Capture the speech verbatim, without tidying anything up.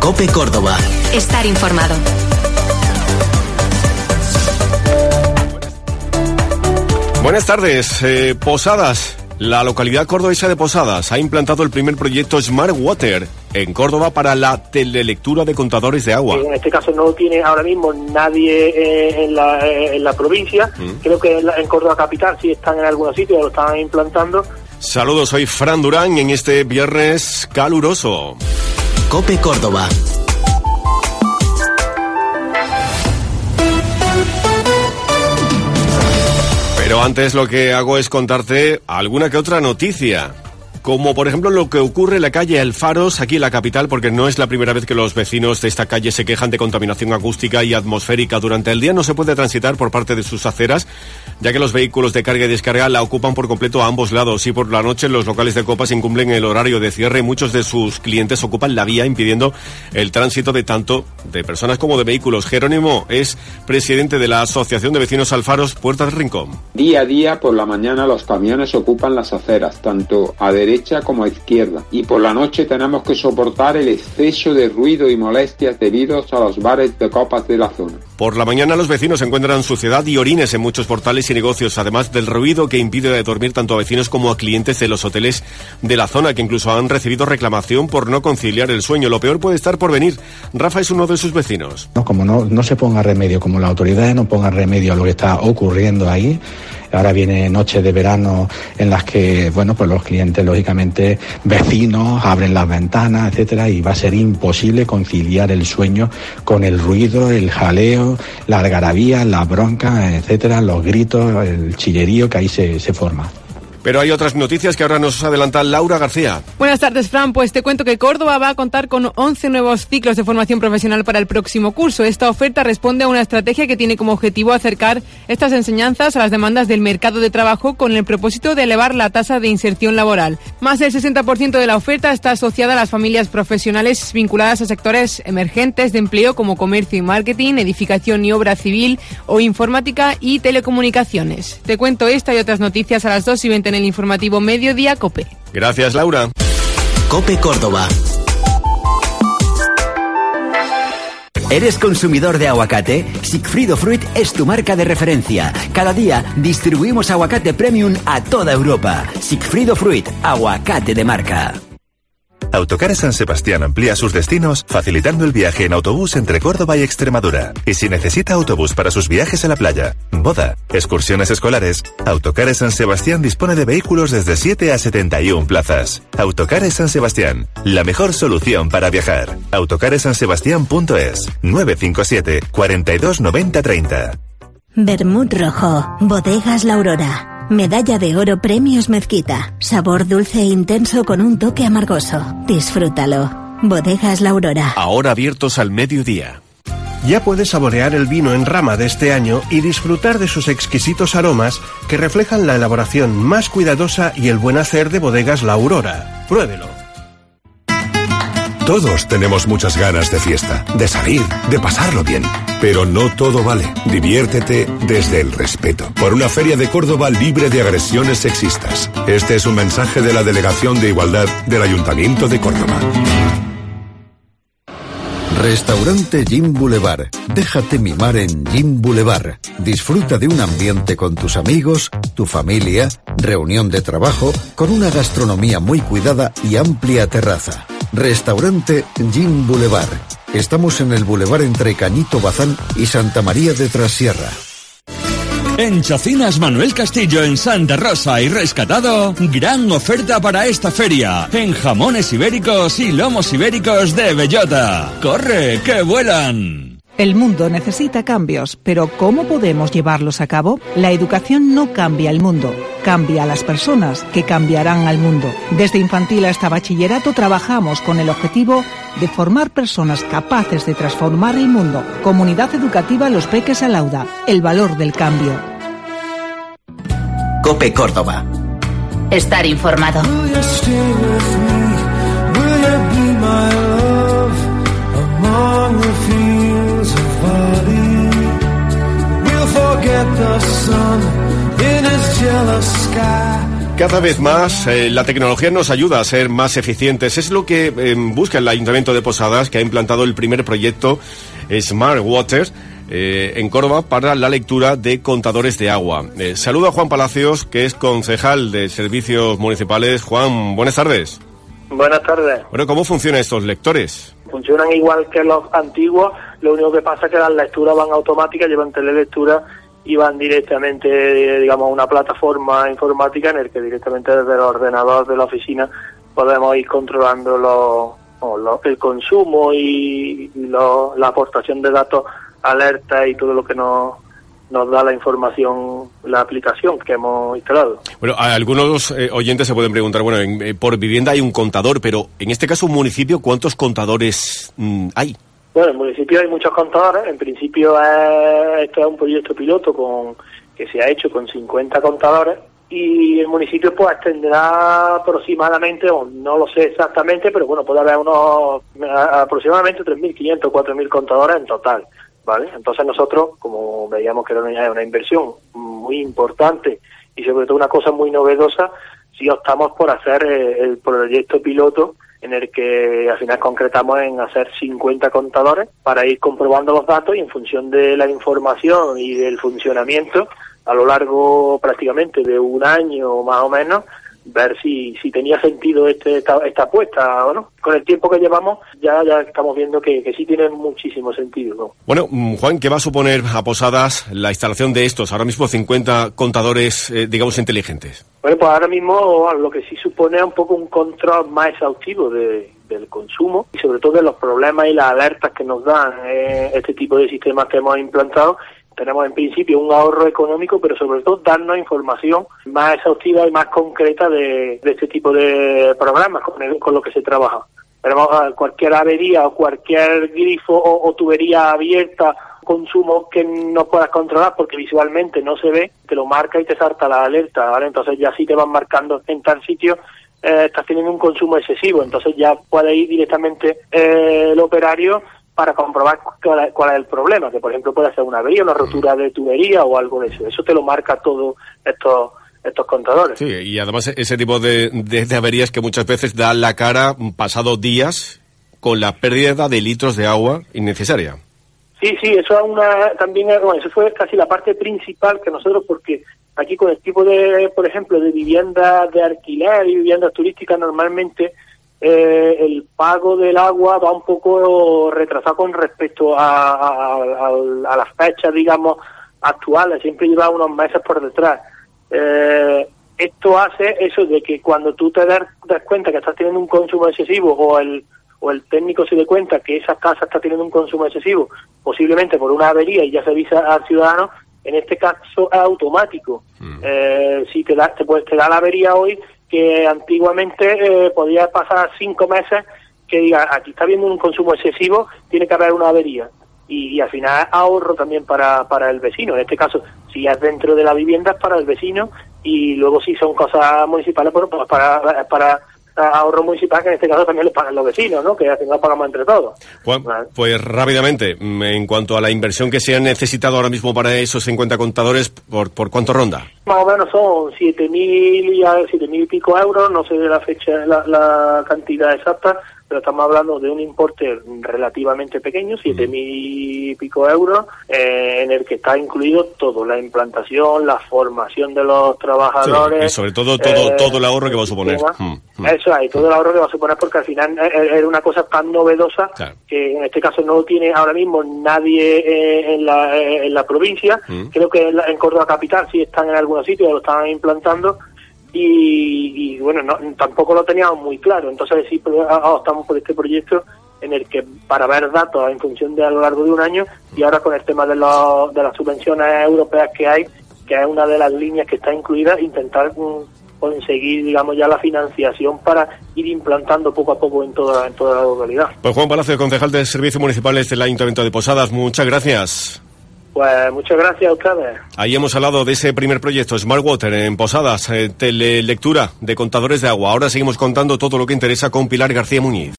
COPE Córdoba. Estar informado. Buenas tardes. Eh, Posadas. La localidad cordobesa de Posadas ha implantado el primer proyecto Smart Water en Córdoba para la telelectura de contadores de agua. En este caso no lo tiene ahora mismo nadie eh, en, la, eh, en la provincia. Mm. Creo que en, la, en Córdoba capital sí están en algunos sitios, lo están implantando. Saludos, soy Fran Durán en este viernes caluroso. COPE Córdoba. Pero antes lo que hago es contarte alguna que otra noticia. Como por ejemplo lo que ocurre en la calle Alfaros, aquí en la capital, porque no es la primera vez que los vecinos de esta calle se quejan de contaminación acústica y atmosférica. Durante el día no se puede transitar por parte de sus aceras, ya que los vehículos de carga y descarga la ocupan por completo a ambos lados. Y por la noche los locales de copas incumplen el horario de cierre y muchos de sus clientes ocupan la vía, impidiendo el tránsito de tanto de personas como de vehículos. Jerónimo es presidente de la Asociación de Vecinos Alfaros Puerta del Rincón. Día a día por la mañana los camiones ocupan las aceras, tanto a derecha como a izquierda, y por la noche tenemos que soportar el exceso de ruido y molestias debidos a los bares de copas de la zona. Por la mañana los vecinos encuentran suciedad y orines en muchos portales y negocios, además del ruido que impide dormir tanto a vecinos como a clientes de los hoteles de la zona, que incluso han recibido reclamación por no conciliar el sueño. Lo peor puede estar por venir. Rafa es uno de sus vecinos. No, como no, no se ponga remedio, como las autoridades no pongan remedio a lo que está ocurriendo ahí. Ahora viene noches de verano en las que, bueno, pues los clientes, lógicamente, vecinos, abren las ventanas, etcétera, y va a ser imposible conciliar el sueño con el ruido, el jaleo, la algarabía, las broncas, etcétera, los gritos, el chillerío que ahí se, se forma. Pero hay otras noticias que ahora nos adelanta Laura García. Buenas tardes, Fran. Pues te cuento que Córdoba va a contar con once nuevos ciclos de formación profesional para el próximo curso. Esta oferta responde a una estrategia que tiene como objetivo acercar estas enseñanzas a las demandas del mercado de trabajo con el propósito de elevar la tasa de inserción laboral. Más del sesenta por ciento de la oferta está asociada a las familias profesionales vinculadas a sectores emergentes de empleo como comercio y marketing, edificación y obra civil o informática y telecomunicaciones. Te cuento esta y otras noticias a las dos y veinte en el informativo Mediodía COPE. Gracias, Laura. COPE Córdoba. ¿Eres consumidor de aguacate? Sigfrido Fruit es tu marca de referencia. Cada día distribuimos aguacate premium a toda Europa. Sigfrido Fruit, aguacate de marca. Autocares San Sebastián amplía sus destinos facilitando el viaje en autobús entre Córdoba y Extremadura. Y si necesita autobús para sus viajes a la playa, boda, excursiones escolares, Autocares San Sebastián dispone de vehículos desde siete a setenta y una plazas. Autocares San Sebastián, la mejor solución para viajar. autocares san sebastián punto es, nueve cinco siete, cuarenta y dos noventa treinta. Vermut rojo, Bodegas La Aurora. Medalla de oro Premios Mezquita. Sabor dulce e intenso con un toque amargoso. Disfrútalo. Bodegas La Aurora. Ahora abiertos al mediodía. Ya puedes saborear el vino en rama de este año y disfrutar de sus exquisitos aromas que reflejan la elaboración más cuidadosa y el buen hacer de Bodegas La Aurora. Pruébelo. Todos tenemos muchas ganas de fiesta, de salir, de pasarlo bien. Pero no todo vale. Diviértete desde el respeto. Por una feria de Córdoba libre de agresiones sexistas. Este es un mensaje de la Delegación de Igualdad del Ayuntamiento de Córdoba. Restaurante Gym Boulevard. Déjate mimar en Gym Boulevard. Disfruta de un ambiente con tus amigos, tu familia, reunión de trabajo, con una gastronomía muy cuidada y amplia terraza. Restaurante Gym Boulevard. Estamos en el bulevar entre Cañito Bazán y Santa María de Trasierra. En Chocinas Manuel Castillo en Santa Rosa y Rescatado, gran oferta para esta feria, en jamones ibéricos y lomos ibéricos de bellota. ¡Corre, que vuelan! El mundo necesita cambios, pero ¿cómo podemos llevarlos a cabo? La educación no cambia el mundo, cambia a las personas que cambiarán al mundo. Desde infantil hasta bachillerato trabajamos con el objetivo de formar personas capaces de transformar el mundo. Comunidad Educativa Los Peques Alauda, el valor del cambio. COPE Córdoba. Estar informado. Forget the sun in his jealous sky Cada vez más eh, la tecnología nos ayuda a ser más eficientes. Es lo que eh, busca el Ayuntamiento de Posadas, que ha implantado el primer proyecto Smart Water eh, en Córdoba para la lectura de contadores de agua. Eh, saludo a Juan Palacios, que es concejal de Servicios Municipales. Juan, buenas tardes. Buenas tardes. Bueno, ¿cómo funcionan estos lectores? Funcionan igual que los antiguos, lo único que pasa es que las lecturas van automáticas, llevan telelectura y van directamente, digamos, a una plataforma informática en el que directamente desde el ordenador de la oficina podemos ir controlando lo, lo, el consumo y, y lo, la aportación de datos, alertas y todo lo que nos, nos da la información, la aplicación que hemos instalado. Bueno, algunos eh, oyentes se pueden preguntar, bueno, en, eh, por vivienda hay un contador, pero en este caso un municipio, ¿cuántos contadores mmm, hay? Bueno, en el municipio hay muchos contadores. En principio es, esto es un proyecto piloto con que se ha hecho con cincuenta contadores y el municipio pues tendrá aproximadamente, o no lo sé exactamente, pero bueno, puede haber unos aproximadamente tres mil quinientos, cuatro mil contadores en total, ¿vale? Entonces nosotros, como veíamos que era una, una inversión muy importante y sobre todo una cosa muy novedosa, sí optamos por hacer eh, el proyecto piloto en el que al final concretamos en hacer cincuenta contadores para ir comprobando los datos y en función de la información y del funcionamiento a lo largo prácticamente de un año más o menos, ver si si tenía sentido este esta, esta apuesta o no. Con el tiempo que llevamos ya ya estamos viendo que, que sí tiene muchísimo sentido, ¿no? Bueno, Juan, ¿qué va a suponer a Posadas la instalación de estos, ahora mismo cincuenta contadores, eh, digamos, inteligentes? Bueno, pues ahora mismo lo que sí supone es un poco un control más exhaustivo de, del consumo y sobre todo de los problemas y las alertas que nos dan eh, este tipo de sistemas que hemos implantado. Tenemos en principio un ahorro económico, pero sobre todo darnos información más exhaustiva y más concreta de, de este tipo de programas con, el, con lo que se trabaja. Tenemos cualquier avería o cualquier grifo o, o tubería abierta, consumo que no puedas controlar porque visualmente no se ve, te lo marca y te salta la alerta, ¿vale? Entonces ya sí te van marcando en tal sitio eh, estás teniendo un consumo excesivo, entonces ya puede ir directamente eh, el operario para comprobar cuál, cuál es el problema, que por ejemplo puede ser una avería, una rotura de tubería o algo de eso. Eso te lo marca todo estos estos contadores. Sí, y además ese tipo de, de, de averías que muchas veces dan la cara pasado días con la pérdida de litros de agua innecesaria. Sí, sí, eso es una también bueno, eso fue casi la parte principal que nosotros, porque aquí con el tipo de, por ejemplo, de viviendas de alquiler y viviendas turísticas normalmente Eh, el pago del agua va un poco retrasado con respecto a, a, a, a las fechas, digamos, actuales, siempre lleva unos meses por detrás. Eh, esto hace eso de que cuando tú te das, das cuenta que estás teniendo un consumo excesivo o el o el técnico se dé cuenta que esa casa está teniendo un consumo excesivo, posiblemente por una avería y ya se avisa al ciudadano, en este caso es automático. Mm. Eh, si te da, te, puede, te da la avería hoy, que antiguamente eh, podía pasar cinco meses que diga, aquí está habiendo un consumo excesivo, tiene que haber una avería. Y, y al final ahorro también para, para el vecino. En este caso, si es dentro de la vivienda, es para el vecino, y luego si son cosas municipales, bueno, pues para, para ahorro municipal, que en este caso también le pagan los vecinos, ¿no? Que al final pagamos entre todos. Juan, ¿vale? Pues rápidamente, en cuanto a la inversión que se ha necesitado ahora mismo para esos cincuenta contadores, ¿por, por cuánto ronda? Más o menos son siete mil y siete mil y pico euros, no sé de la fecha, la, la cantidad exacta, pero estamos hablando de un importe relativamente pequeño, siete mil y pico euros, eh, en el que está incluido todo, la implantación, la formación de los trabajadores. Sí, y sobre todo todo, eh, todo el ahorro que va a suponer. Mm, mm. Eso hay, todo el ahorro que va a suponer, porque al final es una cosa tan novedosa, claro, que en este caso no lo tiene ahora mismo nadie eh, en, la, eh, en la provincia. Mm. Creo que en, la, en Córdoba capital sí están en algunos sitios, lo están implantando. Y, y bueno, no, tampoco lo teníamos muy claro, entonces sí optamos por este proyecto en el que para ver datos en función de a lo largo de un año, y ahora con el tema de, los, de las subvenciones europeas que hay, que es una de las líneas que está incluida, intentar um, conseguir, digamos, ya la financiación para ir implantando poco a poco en toda, en toda la localidad. Pues Juan Palacio, concejal de Servicios Municipales del Ayuntamiento de Posadas, muchas gracias. Pues muchas gracias a ustedes. Ahí hemos hablado de ese primer proyecto, Smart Water, en Posadas, eh, telelectura de contadores de agua. Ahora seguimos contando todo lo que interesa con Pilar García Muñiz.